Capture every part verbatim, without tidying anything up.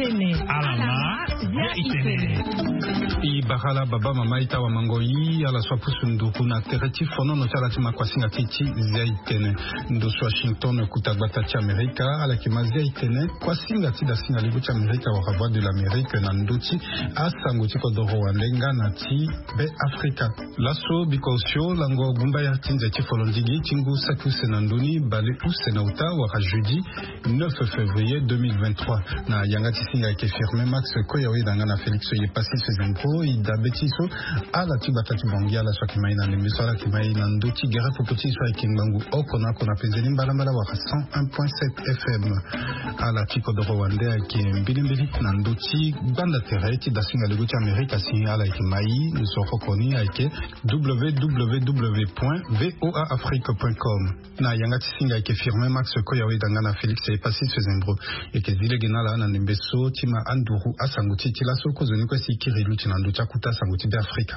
itene alama ya itene i bahala baba mama ita wa mangoi ala swa pusundu kuna tereti fono no chala tima kwa singa titi zia itene ndo Washington kutagbata cha Amerika ala kimazia itene kwa singa tida singa libu cha Amerika wa Voix de l'Amérique na nduchi asango tiko doro walenga na ti be Afrika laso bikosyo lango gumba ya tinza chifolondigi tingu saku senandoni bale usena uta wa jeudi neuf février deux mille vingt-trois na yanga tisinga ike firme Max Koyawe dangana Félix Yepasi Fezembro ida betiso ala tibata tibongia la swaki maina ne misala kimai na nduchi gere popoti swa ikimbangu okona kona penzeni mbala mbala wa cent un point sept F M ala tiko doro wande ake mbili mbili na nduchi banda tereti da singa lego cha Amerika singa ala ikimai nusoko koni ake w w w point voa afrique point com na yanga tisinga ike firme Max Koyawe dangana Félix Yepasi Fezembro eke zile genala na nembeso tima anduru asanguti tila soko zoni kwa sikirilu chinandu chakuta sanguti be Afrika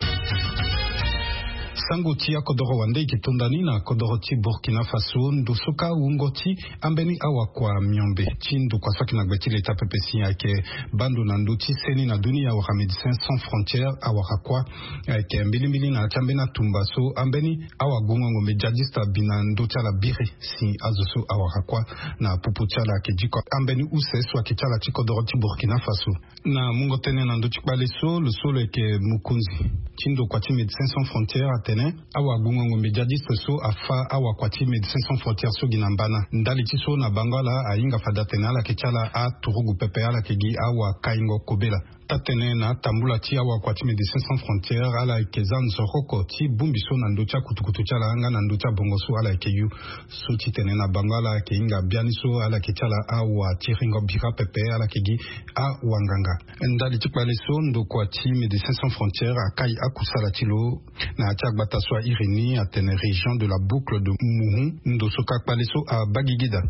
Sangoti ya kodoro wande ikitondani na kodoro ti Burkina Faso ndosoka ungoti ambeni awa kwa miombe chindu kwa swaki na gbeti leta pepesi yake bandu na nduti seni na dunia wa Médecins Sans Frontières awa kakwa ke mbili mbili na chambe na tumbaso ambeni awa gungongo mejadista bina nduti ala bire si azoso awa kakwa na pupuchala ke jiko ambeni use swa kichala ti kodoro ti Burkina Faso na mungo tene na nduti kwaleso le solo ke mukunzi chindu kwa ti Médecins Sans Frontières tene awa gungongo mejadista so afa awa kwati Médecins Sans Frontières so ginambana ndali tiso na bangala ainga fadatena la kechala a turugu pepe ala kegi awa kaingo kobela tatene na tambula ti awa kwati Médecins Sans Frontières ala kezan zoroko ti bumbiso na ndocha kutukutu chala anga na ndocha bongoso ala keyu so titene na bangala ke inga bianiso ala kechala awa tiringo bira pepe ala kegi a wanganga ndali tikpale so ndo kwati Médecins Sans Frontières akai akusala tilo na achagbata soit Irini à tene région de la boucle de Mouhou ndosoka paleso à Bagigida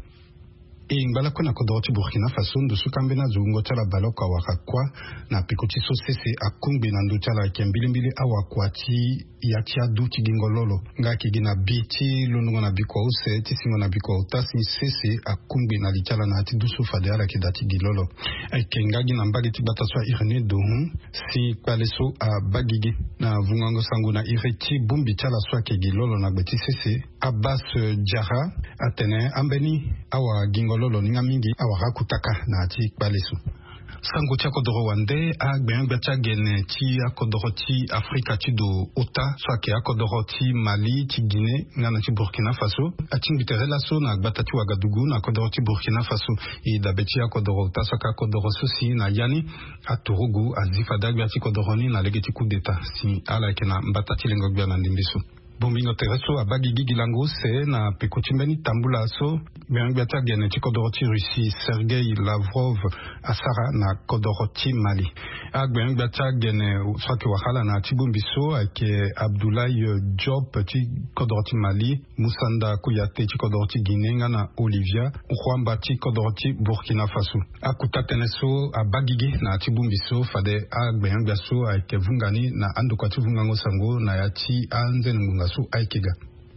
e ngala kona kodoti Burkina Faso ndosoka mbena zungo tala baloka wakakwa na pikoti so sese akumbi na ndotala kembili mbili awakwati ya tia duti gingololo nga kigina biti lunungo na biko use tisingo na biko utasi sese akumbi na lichala na ati dusu fadela kidati gilolo eke ngagi na mbagi tibata swa Irini dohun si paleso a Bagigi na vungango sangu na ireti bumbi chala swa ke gilolo na gbeti sese Abbas Jara atene ambeni awa gingololo ninga mingi awa rakutaka na ati paleso sango tia kodoro wande a gbenga tia gene ti akodoro ti Afrika ti do ota so ke akodoro ti Mali ti Guinée ngana ti Burkina Faso atingitere la so na gbata ti Ouagadougou na akodoro ti Burkina Faso i dabeti akodoro ota so ka akodoro sosi na yani aturugu azifada gba ti kodoro ni na legeti coup d'état si ala ke na mbata ti lengo gba na ndimbiso bomingo tereso a Bagigi gilango se na pekotimbeni tambula so bengbata gene ti kodoroti Russie Sergei Lavrov asara na kodoroti Mali a bengbata gene swaki wakala na tibumbiso ake Abdoulaye Diop ti kodoroti Mali Moussanda Kouyaté ti kodoroti Guinée ngana Olivia Rwamba ti kodoroti Burkina Faso akuta teneso a Bagigi na tibumbiso fade a bengbaso ake vungani na andukwa ti vungango sango na yati anzenunga su aikega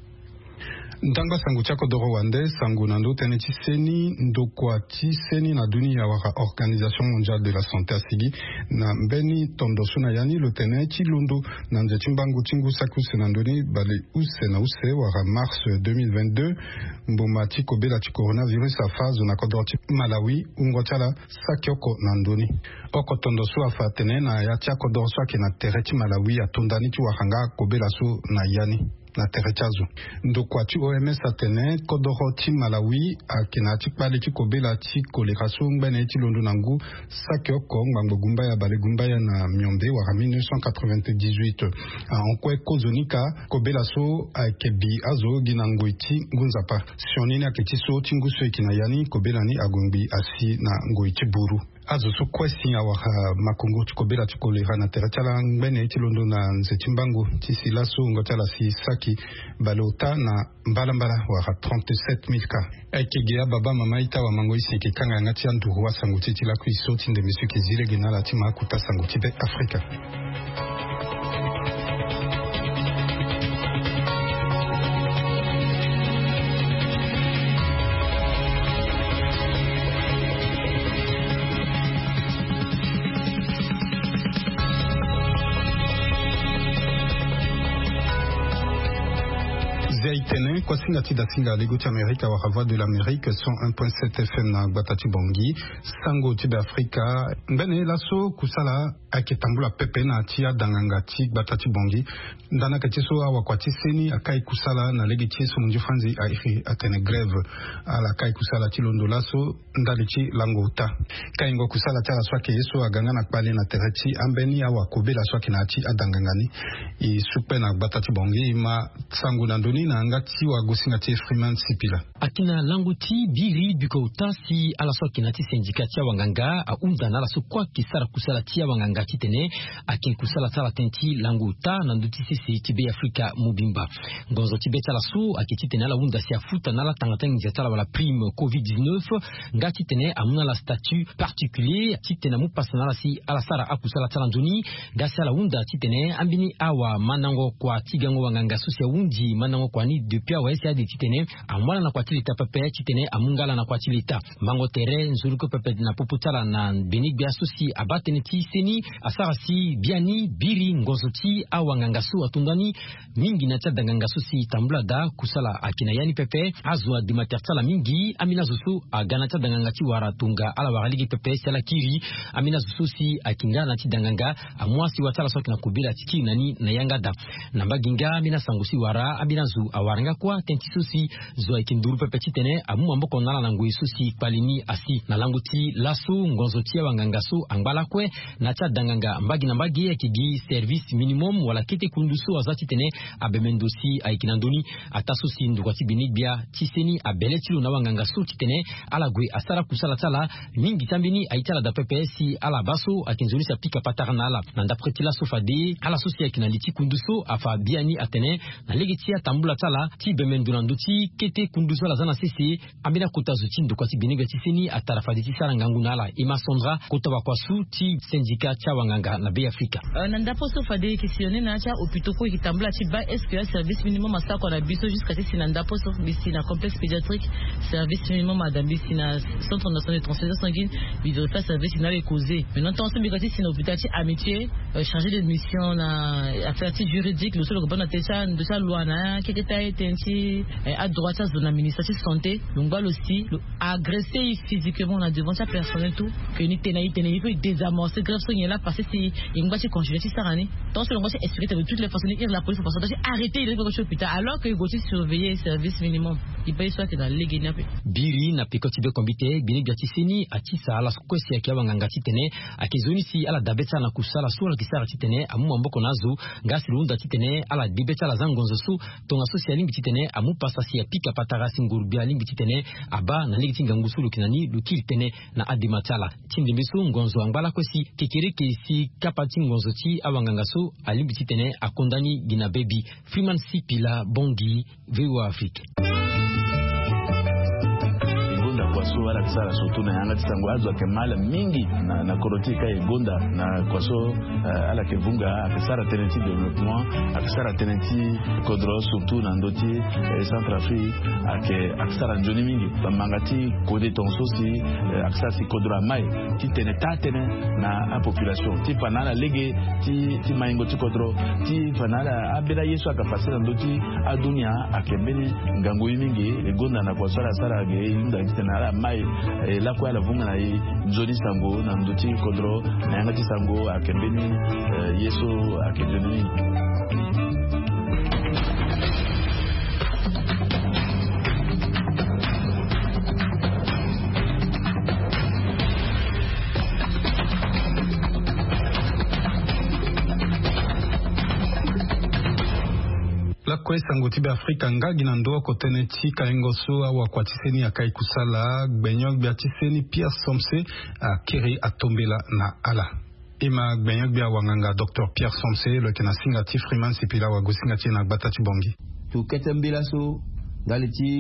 ndanga sangu chako doro wande sangu nando tene ti seni ndokwa ti seni na dunia waka Organisation Mondiale de la Santé asigi na mbeni tondo suna yani lo tene ti londo na nze timbangu tingu saku senandoni bale use na use waka mars deux mille vingt-deux mboma ti kobela ti coronavirus a phase na kodoro ti Malawi ungo tala sakioko nandoni oko tondo su afa tene na ya ti akodoro su ake na tere ti Malawi atondani ti wakanga kobela su na yani na terechazo ndokwa ti O M S atene kodoro ti Malawi akena ti kpale ti kobela ti kolera so ngbene ti londo nangu sake oko ngbango gumba ya bale gumba ya na miombe wara mille neuf cent quatre-vingt-dix-huit onkwe kozonika kobela so akebi azo ginango iti ngunzapa sionini aketi so ti nguso ikina yani kobela ni agongbi asi na ngoi ti buru azo so kwesi awaka makongo ti kobela ti kolera na terechala ngbene ti londo na nze ti mbangu ti sila so ngotala si saki balota na mbalambala waka trente-sept mille cas ekegea baba mama ita wa mango isi ke kanga ngati anduru wa sango ti ti la kuiso ti nde monsieur kezile genala ti makuta sango ti be Afrika. tene kwa singa tida singa legoti Amerika wa Rava de l'Amérique cent un point sept F M na Batati Bongi sango tibe Afrika mbene laso kusala akitambula pepe na tia danganga ti Batati Bongi ndana katiso awa kwa tiseni akai kusala na legoti so munjifanzi airi atene grève ala kai kusala tilondo laso ndalichi langota kaingo kusala tala swake yeso aganga na kpali na tereti ambeni awa kobela swake na ti adangangani i supe na Batati Bongi ma sango na ndoni na ngati wa gosinga ti Freeman Sipila akina languti biri bikota si ala swake na ti syndicate ya wanganga a unda na la so kwa kisara kusala ti wanganga kitene akin kusala tala tenti languta na nduti sisi tibe Afrika mubimba ngonzo tibe tala so akitene la unda si afuta na la tangatang tala wala prime covid dix-neuf ngati tene amuna la statut particulier titena mu pasana la si ala sara akusala tala ndoni gasa la unda titene ambini awa manango kwa tigango wanganga susia undi manango kwa ni depuis awa esi adi titene amwala na kwa tilita pepe titene amungala na kwa tilita mango tere nzuruko pepe na poputala na benig bia susi abatene ti seni asara si biani biri ngozoti awa ngangasu atundani mingi na tada ngangasu si tambula da kusala akina yani pepe azwa di matertala mingi amina zusu agana tada ngangati wara tunga ala waraligi pepe sala kiri amina zusu si akinga na tidanganga amwasi watala soki na kubila tiki nani na yanga da namba ginga amina sangusi wara amina zu awaranga kwa tenti susi zo ikinduru pepe titene amu amboko nala na ngui susi palini asi na languti lasu ngozoti ya wangangasu angbala kwe na tadanganga mbagi na mbagi ya kigi service minimum wala kete kundusu wazati tene abemendosi aikinandoni atasusi ndukwati binibia tiseni abeletilu na wangangasu titene ala gwe asara kusala tala mingi tambini aitala da P P S ala baso akinzoni sa pika patarna ala na ndapretila sofade ala sosi akinaliti kunduso afa biani atene na legitia tambula tala ti bemendunanduti kete kunduso la zana sisi amina kutazuti ndukwati binibia tiseni atarafadi tisara nganguna ala ima sondra kutawa kwa su ti syndicat cha wanganga na Bay Africa uh, nandapo sofade kisione na cha opitoko ikitambula ti ba est-ce que service minimum asa kwa na biso jusqu'à ti nandapo sof bisi na complexe pédiatrique service minimum adambisi na centre national de transfusion sanguine biso fa service na les causé maintenant tant ce bikati si na hôpital ti amitié euh, chargé de mission na affaires juridiques le seul ko bana techa de sa loi na keketa etenti à droite à zone administrative santé donc aussi agresser physiquement na devant sa personnel tout que ni tenaï tenaï peut désamorcer grave soigner là parce que si il va se conjurer si ça année tant que l'on va expliquer de toutes les façons ir la police pour s'arrêter arrêter il va au hôpital alors que il faut surveiller service minimum il paye soit que dans les guinéens biri na pikoti be kombite bini gatiseni atisa ala kwesi ya wanganga titene akizoni si ala dabeta na kusala sura kisara titene amu amboko nazo ngasi lunda titene ala dibeta la zangonzo su tonga social limbi titene amu pasasi ya pika patara singurubia limbi titene aba na ligi ngangusulu kinani lukiri tene na adimatala tindi misu ngonzo angala kwesi kikiriki si kapati ngonzo ti awanganga su alimbi titene akondani gina baby Freeman Sipila Bongi V O A Afrique kwaso wala kisara soto na yanga tisango azwa kemala mingi na na korotika egonda na kwaso uh, ala kevunga akisara tenenti development akisara tenenti kodro surtout na ndoti eh, Centrafrique ake akisara njoni mingi bamangati kode tonso si uh, akisara si kodro mai ti tene tatene na a population ti panala lege ti ti maingo ti kodro ti panala abela yesu akafasira ndoti adunia akembeni ngango mingi egonda na kwaso ala sara ge yunda tena ala mai eh, la kwa la vunga na i nzoni sango na nduti kodro na yanga ti sango akembeni eh, yeso akembeni la kwesa ngoti be Afrika ngagi na ndo ko teneti ka engoso wa kwatiseni akai kusala gbenyok bia tiseni Pierre Somse a kiri atombela na ala ima gbenyok bia wanganga Docteur Pierre Somse le kena singati Freeman Sipila wa gosinga tina Batati Bongi tu ketembela so galiti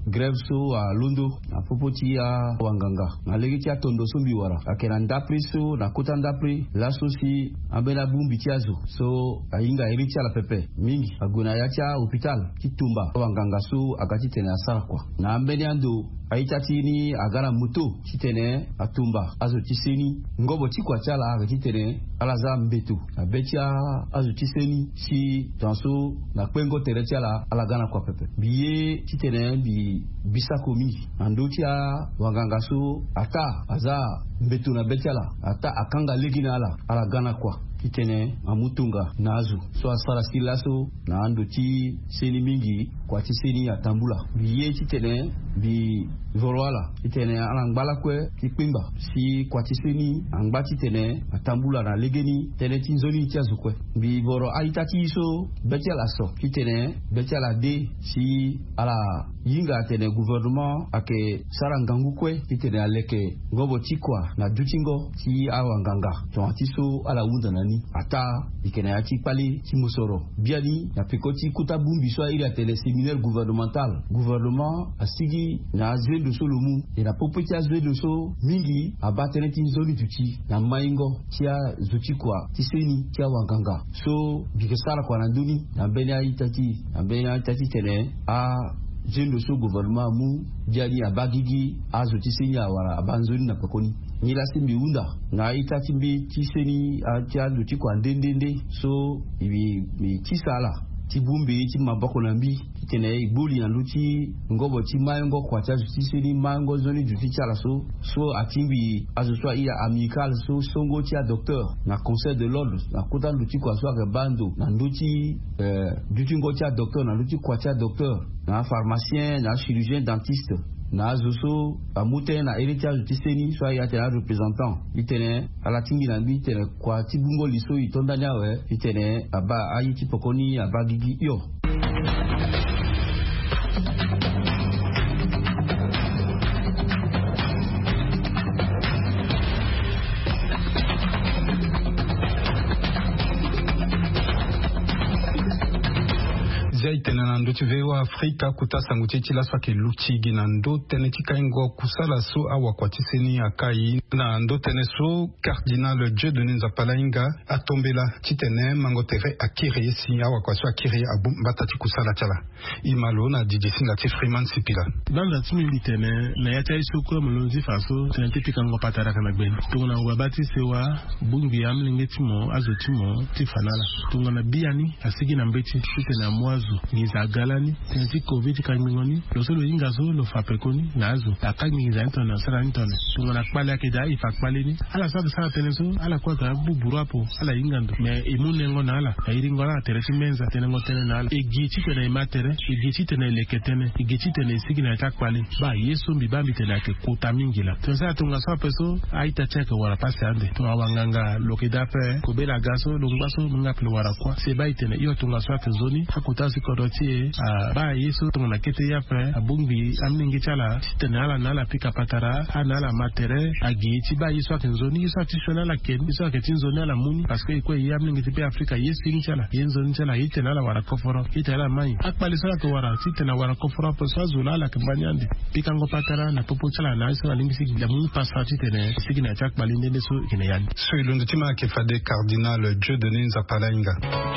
grève so a Londo na popoti ya wanganga na legi tia tondo so biwara akena ndapri so na kota ndapri la so si abena bumbi tiazo so ainga ericha la pepe mingi aguna ya tia hospital kitumba wanganga so akati tena sara kwa na ambeni ando aitati ni agara moto kitene atumba azo tiseni ngobo tikwa chala akati tene alaza mbetu abetia azo tiseni si tanso na kwengo tere chala alagana kwa pepe biye kitene bi bisako mingi andotia wanganga so ata aza mbetu na betala ata akanga legina ala alagana kwa kitene amutunga nazu so asara silaso na andoti seni mingi kwa tiseni atambula biye kitene bi volwala kitene alangala kwe kipimba si kwa tiseni angbati tene atambula na legeni tene tinzoni tiazu kwe bi voro aitati so betala so kitene betala de si ala yinga tene gouvernement ake sarangangu kwe kitene aleke ngobo tikwa na dutingo ti awanganga to atiso ala wunda nani ata ikene ati pali ti musoro biani na pekoti kuta bumbi so ila tele séminaire gouvernemental gouvernement asigi na azwe do solomu e na popoti azwe do so mingi abatene ti zoni tuti na maingo tia zuti kwa tiseni tia wanganga so bikesara kwa nanduni na benya itati na benya itati tene a jendo so gouvernement mu jali abagigi azo tisenya wala abanzoni na pekoni nila simbi unda na itati mbi tiseni a tia duti kwa ndendende so ibi mi tisala tibumbi ti maboko na mbi kitene ibuli na luti ngobo ti mayengo kwa cha justice ni mango zoni juti chala so so atimbi azo so iya amical so songo ti a docteur na conseil de l'ordre na kota luti kwa so ke bando na luti euh duti ngo ti a docteur na luti kwa cha docteur na pharmacien na chirurgien dentiste na azoso amute na héritage tiseni so ya tena représentant itene ala tingi na bi tene kwa tibungo liso itonda nyawe itene aba ayi tipokoni abagigi yo Tena na ndo tivewa Afrika kutasa nguchechi la swake luchigi na ndo tene tika ingo kusala so awa kwa tiseni akai na ndo tene so Cardinal Dieudonné Nzapala Inga atombela titene mangotere akiri si awa kwa so akiri abata ti kusala chala imalo na D J Singa ti Freeman Sipila dans la timi litene na yata iso ko mulonzi faso tene tika ngo patara kana gben tungana ubabati sewa bungi amlinge timo azo timo tifanala tungana biani asigi na mbeti titena mwazo ni za galani tenzi covid kangoni lo solo inga zo lo fapekoni nazo akanyi za ntona sara ntona tungana kpale akida ifa kpale ni ala sabu sara teneso ala kwa ka buburu apo ala ingando me imune ngo na ala airingo na teresi menza tenengo tene na ala egichi tene matere egichi tene leketene egichi tene sigi na takpale ba yeso mbibambi tene ake kota mingila tenza tunga sa peso aita cheke wala pasi ande to awanganga lokida pe kobela gaso longbaso ngaple wara kwa seba itene iyo tunga sa tezoni hakuta sikorotie a ba yeso tungana kete ya pre abungi amningi chala titena ala nala pika patara anala matere agichi ba yeso akinzoni yeso atishona la ken yeso aketinzoni ala muni parce que iko yamningi tipe Afrika yeso inchala yenzoni chala itena ala wara koforo itena mai akpali sala to wara titena wara koforo po sazula la kambanyande pika ngo patara na popo chala na yeso alingisi la muni pasa titene sigina chak balinde so kinayani so ilundo tima ke fade Cardinal Dieudonné Nzapala Inga.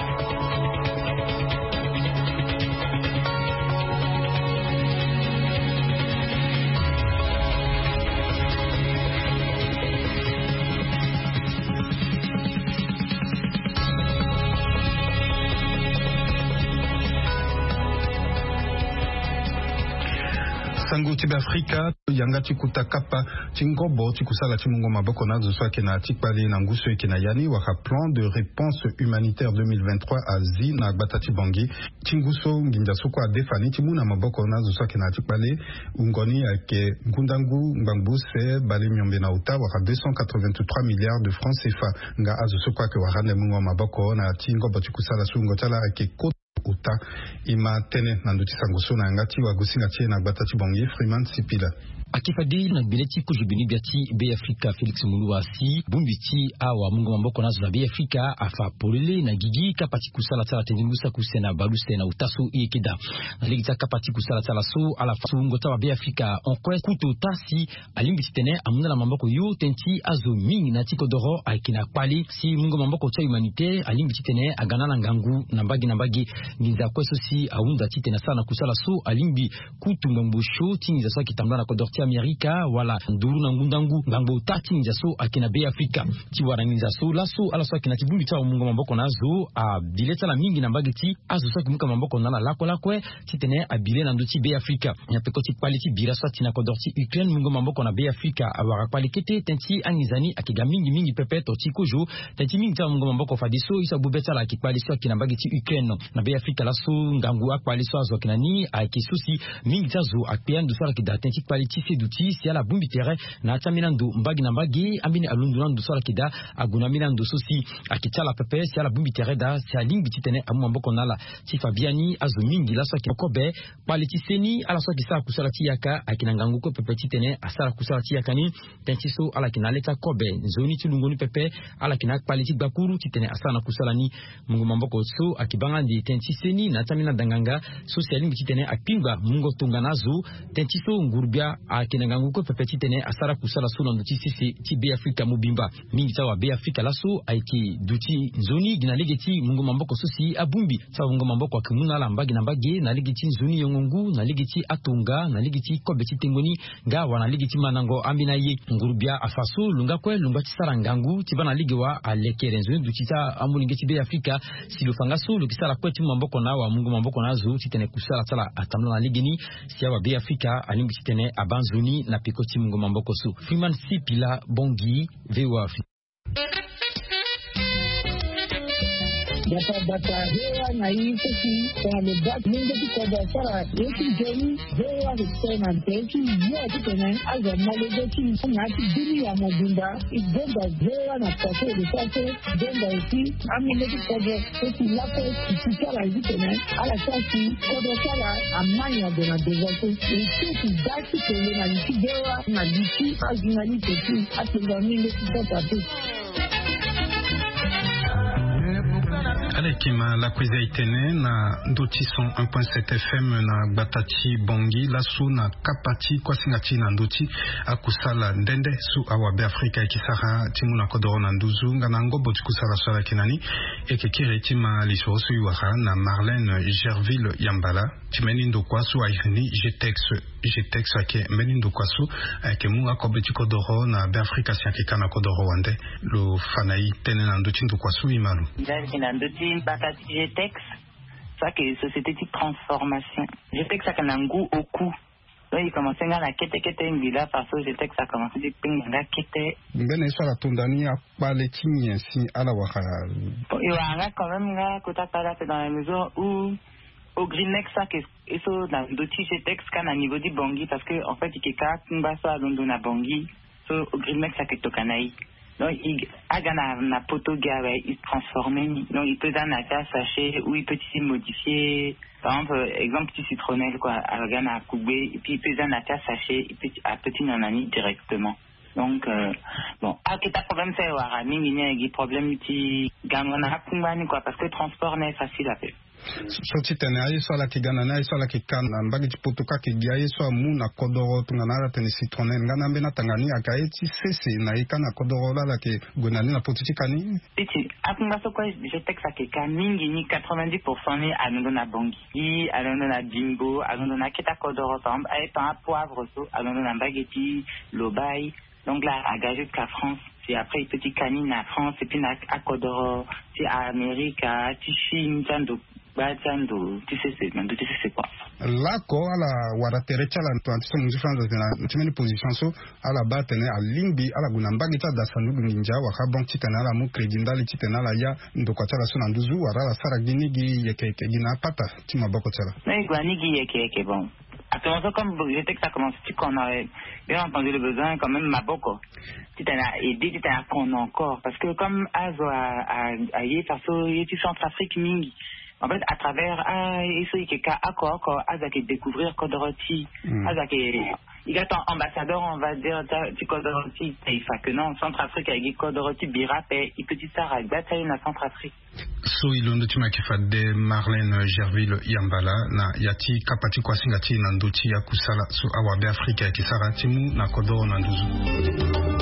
Sangu tibe Afrika yanga chikuta kapa chingobo chikusala chimungo maboko nazo swake na tikpali na nguso yake na yani waka plan de réponse humanitaire deux mille vingt-trois azi na batati bangi chinguso nginja soko adefani chimuna maboko nazo swake na tikpali ungoni yake ngundangu ngbangbuse bale myombe na uta waka deux cent quatre-vingt-trois milliards de francs C F A nga azo soko ake warande mungo maboko na chingobo chikusala sungo chala ake uta ima tene na nduti sangoso na ngati wa gusinga chie na batati bongi Freeman Sipila. akifadi na bileti kujibini biati be Afrika Felix Muluasi bumbiti awa mungu mamboko nazo na be Afrika afa polele na gigi kapati kusala tsala tengusa kusena baluse na utasu ikida na ligita kapati kusala tsala so ala fasungo tawa be Afrika on kwa kuto tasi alimbiti tene amuna na mamboko yo tenti azo mingi na tiko doro akina kwali si mungu mamboko cha humanité alimbiti tene agana na ngangu na mbagi na mbagi nginza kweso si aunda titena sana kusala so alimbi kutu mbosho tinza so kitambana na kodorti Amerika wala nduru na ngundangu ngambo tati njaso akina be Afrika tiwara nginza so laso ala so akina tibumbi tawa mungu mamboko nazo a bileta la mingi na mbagiti azo so kimuka mamboko nana lako lakwe titene abile na ndoti be Afrika nya pekoti quality birasa tina kodorti Ukraine mungu mamboko na be Afrika awara quality tenti angizani akiga mingi mingi pepeto tikojo tenti mingi tawa mungu mamboko fadiso isa bubeta la kikwaliso akina mbagiti Ukraine na be Afrika laso ngangu akwaliso azo akina ni akisusi mingi tazo akpian du sala kida tenti quality seduti si ala bumbi tere na taminando mbagi na mbagi ambini alunduna du sala kida aguna minando sosi akitala pepe si ala bumbi tere da si alingi titene amu mboko nala ti Fabiani azo mingi la so kikobe quality seni ala so kisa kusala tiyaka akina ngangu ko pepe titene asala kusala tiyaka ni tenti so ala kinaleta kobe zoni tulungoni pepe ala kina quality bakuru titene asana kusala ni mungu mamboko so akibanga ndi tenti seni na tamina danganga so si alingi titene akpinga mungo tunga nazo tenti so ngurbia akina ngangu ko pepe titene asara kusala so ndo tisisi ti be Afrika mubimba mingi tawa be Afrika laso aiki duti zoni gina legeti mungu mamboko so si abumbi tawa mungu mamboko akimuna la mbagi na mbagi na legeti zoni yongongu na legeti atunga na legeti kobe titengoni nga wana legeti manango ambina ye ngurbia afaso lunga kwe lunga tisara ngangu tibana ligewa alekere zoni duti ta amulingeti be Afrika silufanga so lukisala kwetu mamboko na wa mungu mamboko nazo titene kusala tala atamna na ligeni siawa be Afrika alimbi titene abanzoni na pikoti mungu mamboko so Freeman Sipila Bongi V O A Data data hewa na hii sisi kwa mebaki mingi tuko dasara yeki jeni hewa kusema nteki yote tena aza malejeki ngati dini ya mobimba igenda hewa na kafe de kafe genda isi amine tuko sisi lako tukala hivi tena ala sasi kwa sala amanya de na devote isi dati tele na hewa na liki azina ni teki atenga mingi tuko tatu Alekima la kweza itene na ndoti son un point sept F M na Batati Bongi lasu na kapati kwa singati na ndoti akusala ndende su awabe Afrika ikisara timu na kodoro na nduzu nga na ngobo tikusala sala kinani eke kire tima lisosu yuwara na Marlène Gerville Yambala timeni ndo kwasu airini Jetex Jetex ake meni ndo kwasu ake mu akobe tikodoro na be Afrika siake kana kodoro wande lo fanai tene na ndoti ndo kwasu imalu Bakati Jetex, ça que société de transformation. Jetex ça a un goût au cou. Donc il commençait à la kete kete ngila parce que Jetex ça commençait à pinga kete. Ngene ça la tondani a parlé tini si ala waka. Il y a quand même là kota pala c'est dans la mesure où au Greennex ça que et ça dans d'autres Jetex quand à niveau du Bongi parce que en fait il y a kumba ça dans na Bongi. So au Greennex ça que tokanai. Donc, il a na poto gawe, il se transforme. Donc, il peut dans un sachet ou il peut ici modifier. Par exemple, exemple petit citronnelle quoi, à gana koubé, et puis il peut dans un sachet, il peut à petit nanani directement. Donc, euh, bon, ah, qu'est-ce que problème c'est ouara, mingi n'y a des problèmes qui gagnent na kumbani quoi, parce que le transport n'est facile à faire. Soti tene aye so la kigana na aye so la kikana mbagi chipotoka kigiaye so amu na kodoro tungana tene citronel ngana mbena tangani akaye ti sese na ikana kodoro la la ke gonani na potiti kani piti akunga so kwa je teksa ke kamingi ni quatre-vingt-dix pour cent ni alondo na bongi alondo na bimbo alondo na kita kodoro par exemple aye pa poivre so alondo na mbageti lobai donc là à gagé de la France c'est après petit canine à France et puis à kodoro c'est à Amérique à Chine tando Bachando, tu sais c'est, tu sais c'est quoi? Là quoi la waratere chala ntuanti so muzi France na timeni position so ala batene a lingbi ala gunamba gita da sandugu ninja wa kabon titana la mu credit ndali titana la ya ndoko chala so na nduzu wara la sara gini gi yeke yeke gina pata tima bako chala. Mais gwani gi yeke yeke bon. Actuellement comme j'étais que ça commence tu qu'on a bien entendu le besoin quand même maboko. Titana aidé titana qu'on a encore parce que comme azo a a a yé parce que yé tu Centrafrique mingi. En fait, à travers, ah, il faut que à quoi, quoi, à découvrir Kodoroti, à il est ambassadeur, on va dire, du Kodoroti, il fait que non, Centrafrique, avec Kodoroti, Birap, et il peut dire ça, avec Bataille, na Centrafrique. So ilondo tima kifade Marlène Gerville Yambala na yati kapati kwa singati na nduchi ya kusala su awabe Afrika ya kisara timu na kodoro na nduzu.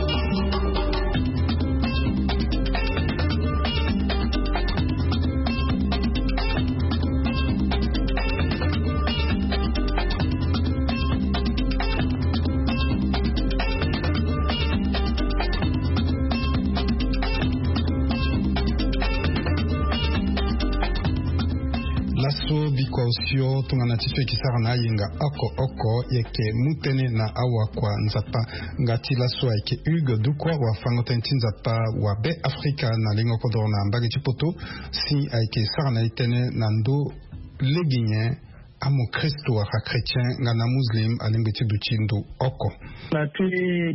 Kwa usio tunganatiswe kisara na yinga oko oko yeke mutene na awa kwa nzapa ngati laso yake Hugues Dukwa wa fangotentin nzapa wa be Afrika na lingo kodoro na mbagi chipoto si yake sara na itene na ndo leginye amo Kristo wa chrétien ngana muslim alimbeti duchindo oko na ti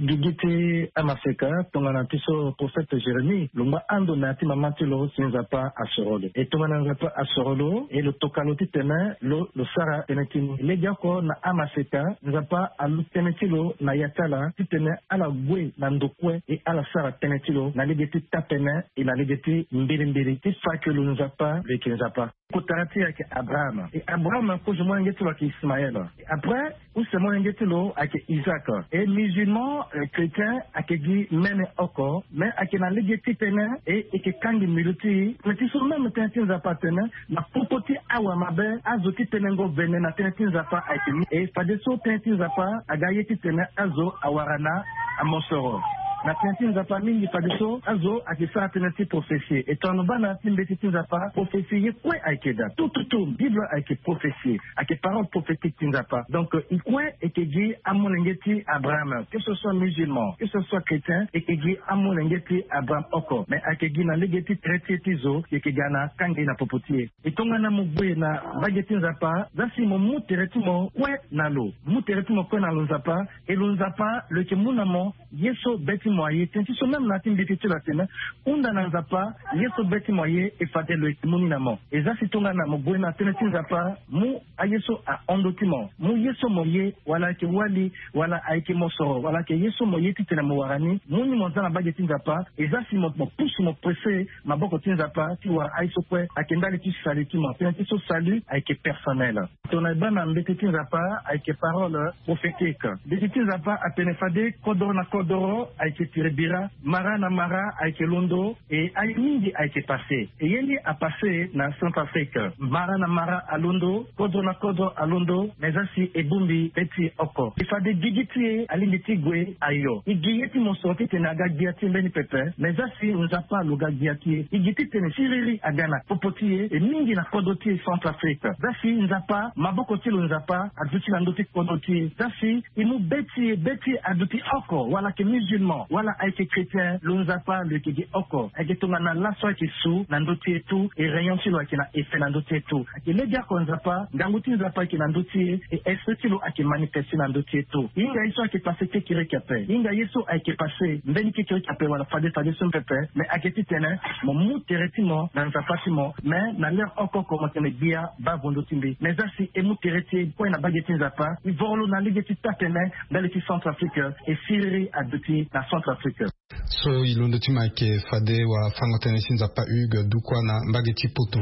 digiti amafeka tongana tiso prophète Jérémie lumba ando na ti mamati lo sinzapa asorolo et tongana nzapa asorolo et le tokaloti tena lo lo sara tenetini lejako na amafeka nzapa alu tenetilo na yatala ti tene ala gwe na ndokwe et ala sara tenetilo na legeti tapena et na legeti mbiri mbiri ti fakelo nzapa leki nzapa kotarati yake Abraham et Abraham ko je moi ngeti wa Ismaël après ou c'est moi ngeti lo avec Isaac et musulman euh, chrétien akegi mene oko mais akena legeti tena et et que kangi miluti mais ti so même tentin zapa tena na popoti awa mabe azoti tenengo vene na tentin zapa akeni et fadeso tentin zapa agayeti tena azo awarana amosoro na tentin zapa mingi fadeso azo akisa tenati prophétie et ton bana timbeti zapa prophétie quoi akeda tout tout tout bible avec prophétie avec parole prophétique tinzapa donc il quoi et que dit amonengeti Abraham que ce soit musulman que ce soit chrétien et que dit amonengeti Abraham oko mais akegi na legeti traité tizo et que gana kangi na popotie et tongana mugwe na bageti nzapa zasi mo muteretimo quoi na lo muteretimo quoi na lo nzapa et lo nzapa le ke munamo yeso beti moye tenti so même na timbeti la tena unda na nzapa yeso beti moye e fate le muninamo et zasi tongana mugwe na tena tinzapa mu ayeso a ondotimo mu yeso moye wala ke wali wala aike mosoro wala ke yeso moye titena mowarani muni monzana bageti nzapa ezasi mo pusu mo pressé maboko tinzapa ti wa aiso kwe akendali ti sali ti mo tena ti so sali aike personnel tona bana mbeti tinzapa aike parole prophétique mbeti tinzapa apene fade kodoro na kodoro aike tirebira mara na mara aike londo et ay mingi aike passé et yeli a passé na Centrafrique mara na mara alondo kodro na kodro alondo mezasi ebumbi beti oko ifade digiti alimiti gwe ayo igiyeti mosoti tenaga giati mbeni pepe mezasi nzapa luga giati igiti tene siriri agana popotie e mingi na kodoti Centrafrique zasi nzapa maboko tilo nzapa aduti na ndoti kodoti zasi imu beti beti aduti oko wala ke musulman wala aike chrétien lo nzapa le kigi oko agetonga na laso ki su na ndoti etu e rayon tilo akina efe na ndoti etu akile dia ko nzapa ndanguti nzapa ki na ndoti e espetilo ake manifesti na ndoti etu inga iso ake pase ke kire kape inga yeso ake pase mbeni ke kire kape wala fade fade son pepe me aketi tene mo mu teretimo na nzapa timo me na leur oko ko matene bia ba vondo timbi me zasi e mu tereti ko na bageti nzapa i volo na ligeti tapene dans le Centrafrique et Syrie aduti na Centrafrique so ilondo tima ke fade wa fangotene sinzapa Hugues Dukwa na mbageti poto.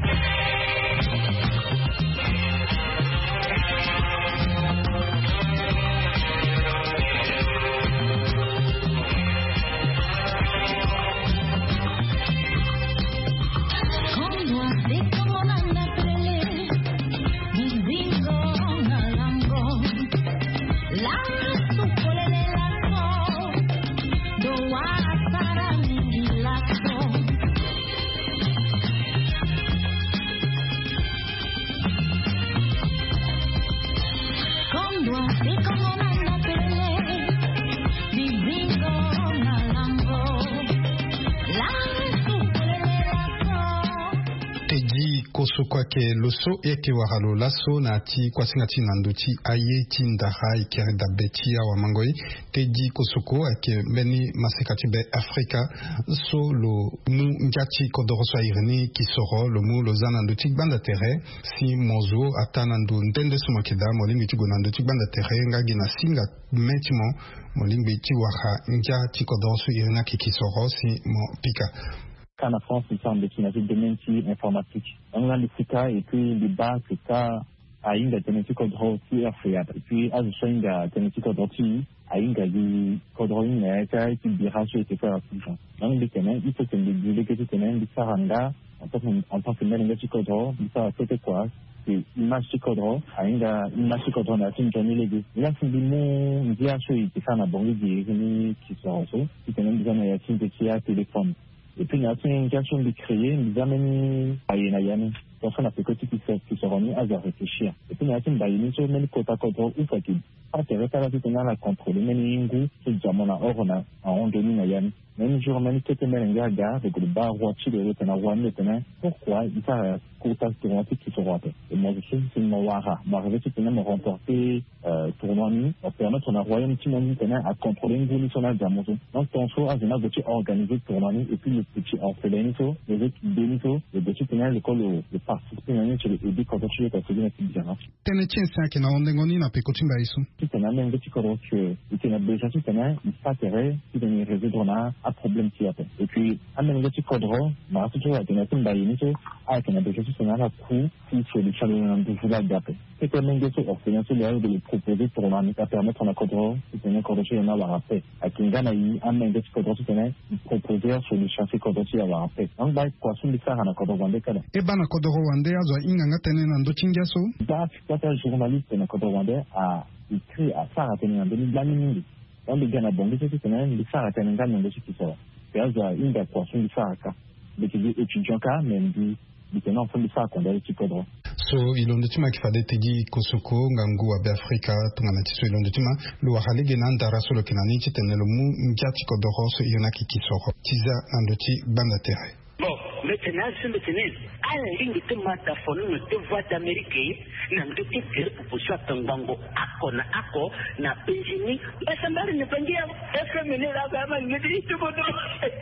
Kosoko ke loso eke waralo laso na ati kwa singati nanduti aye tindara ikere da betia wa mangoi teji Kosoko ake beni masekati be Afrika so lo mu njati kodoroso ireni kisoro lo mu lo zananduti banda tere si mozo atanandu ndende sumakida molingi tigo nanduti banda tere ngagi na singa metimo molingi tiwaka njati kodoroso irena kikisoro si mo pika. En France, il semble qu'il y a des domaines informatiques. On a le C I C A et puis les bases, C I C A, à une génétique codro qui est fait. Et puis, à une génétique codro qui a une génétique codro qui est fait, qui dira que c'est fait à tout genre. Donc, les ténèbres, il faut que les délégués des ténèbres, les saranga, en tant que génétique codro, ils savent c'était quoi? C'est image codro, à une image codro, on a une journée les deux. Là, c'est des mots, on dit à ceux qui sont à Bongi, qui sont en dessous, qui sont besoin d'un petit téléphone. Et puis, il y a une question de créer, nous amène à Yenayane. Donc, on a fait côté qui se remet à réfléchir. Et puis, il y a une baïne sur le côté à côté, où ça qui intéresse à la vie de la contrôle. Mais il y a un goût, c'est déjà mon or, on a en donné Nayan. Même jour, même que tu mets un gars, gars, avec le bar, watch, le retenir, one, le tenir. Pourquoi il y a un côté tournoi qui se rate? Et moi, je sais que c'est une Mawara. Ma rêve, c'est de me remporter, euh, tournoi, pour permettre à un royaume qui m'a mis à contrôler une évolution à Diamozo. Donc, ton choix, à Zéna, de organiser tournoi, et puis le petit orphelinito, les autres bénito, le petit pénal, l'école, le participer à sur le début quand tu es passé dans la petite différence. T'en es tiens, c'est qu'on a ondengoni na pekotimba isu. Si t'en as même petit corps que, et t'en as déjà, si t'en as, il s'atterrait, si t'en as résoudre un problème qui a fait. Et puis, à même petit corps, bah, si tu as t'en as une baïnito, ah, t'en as déjà, si t'en as la coup, si c'est le chaleur de vous la gâter. C'est quand même des choses orphelinito, de les proposer pour l'année, à permettre à corps, si t'en as corps, il y en a à fait. À Kingana, il a même petit corps, si t'en as, proposer sur le chantier corps, il y a à fait. Donc, bah, quoi, si les faire à la corps, on va décaler. Et ben, à corps, Rwanda azwa inganga tene na ndochingia so da kata journaliste na kodo Rwanda a écrit à Sarah tene na demi blanini on le gana bongo c'est que na le Sarah tene ngana ndo sikisora et azwa inga kwa sun Sarah ka de qui étudiant ka même dit de tena en fond de Sarah konda ci kodro so ilondo tima kifade teji Kosoko ngangu wa Afrika tungana tiso ilondo tima lo wahalege na ndara solo kinani tene lo mu njati kodoro so yona kikisoro tiza andoti banda tere. Bon, maintenant, ce maintenant, à la ligne de mataphone, de voix d'Amérique, n'a de titre pour soit un bango, ako na ako, na Benjamin, bah ça m'a rien de dire, est-ce que mener la gamme, il me dit tout le monde.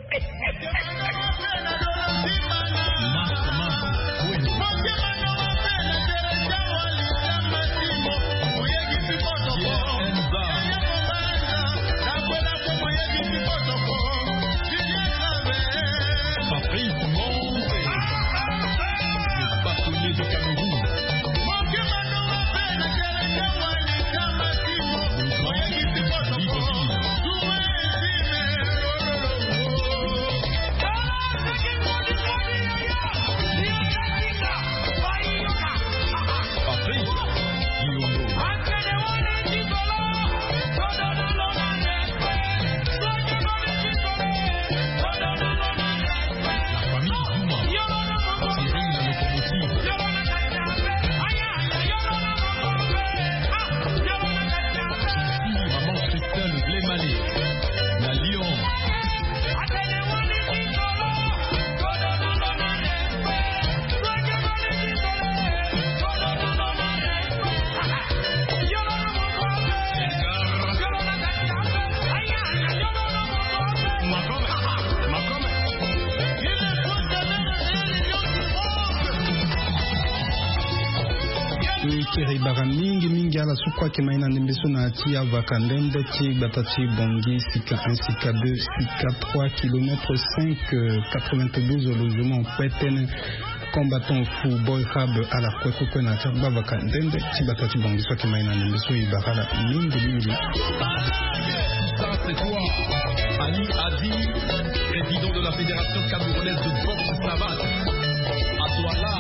Kiri bara mingi mingi ala sukwa kimaina nimbeso na ati avakandende ti batati bongi sika un, sika deux, sika trois, kilomètre cinq, quatre-vingt-douze logement kwetene combattant fou boy hab ala kweko kwena ta bavakandende ti batati bongi so kimaina nimbeso ibara mingi mingi. Ça c'est toi, Ali Adi, président de la Fédération camerounaise de boxe savate. À toi là.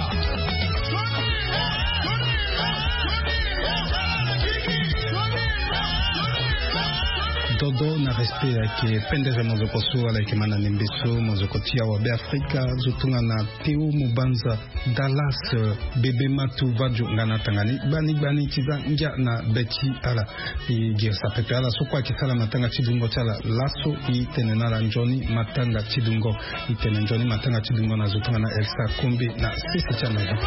Dodo na respect yake pendeze mozoko so ala ke mana nembeso mozoko tia wa be Afrika zotunga na Theo Mubanza Dallas bebe matu vaju ngana tangani bani bani tiza nja na beti ala i girsa pepe ala so kwa kisala matanga chidungo chala laso i tenenala njoni matanga chidungo i tenenjoni matanga chidungo na zotunga na Elsa Kombe na sisi cha Mazika.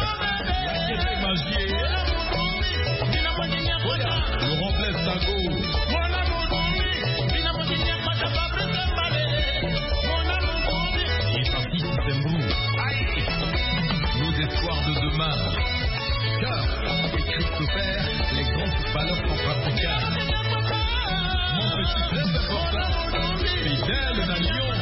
Nos espoirs de demain. Cœur et Christopher, les grands footballeurs centrafricains. Mon petit frère de Porta, fidèle d'un lion.